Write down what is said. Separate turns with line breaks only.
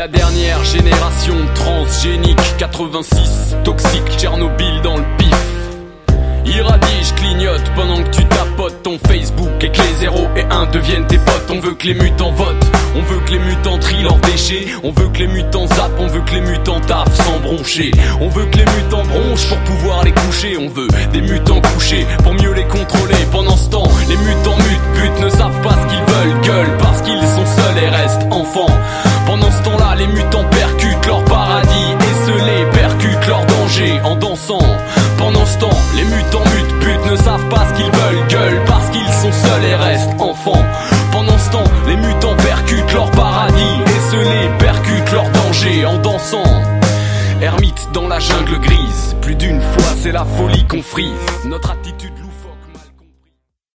la dernière génération transgénique, 86, toxique, Tchernobyl dans le pif. Irradie, je clignote pendant que tu tapotes ton Facebook et que les 0 et 1 deviennent tes potes. On veut que les mutants votent, on veut que les mutants trient leurs déchets, on veut que les mutants zappent, on veut que les mutants taffent sans broncher. On veut que les mutants bronchent pour pouvoir les coucher, on veut des mutants couchés pour mieux les contrôler. Pendant ce temps, les mutants butent, ne savent pas ce qu'ils veulent, gueulent parce qu'ils sont seuls et restent enfants. Pendant ce temps-là, les mutants percutent leur paradis, esselés, percutent leur danger en dansant. Pendant ce temps, les mutants butent, ne savent pas ce qu'ils veulent, gueulent parce qu'ils sont seuls et restent enfants. Pendant ce temps, les mutants percutent leur paradis, esselés, percutent leur danger en dansant. Ermite dans la jungle grise, plus d'une fois c'est la folie qu'on frise. Notre attitude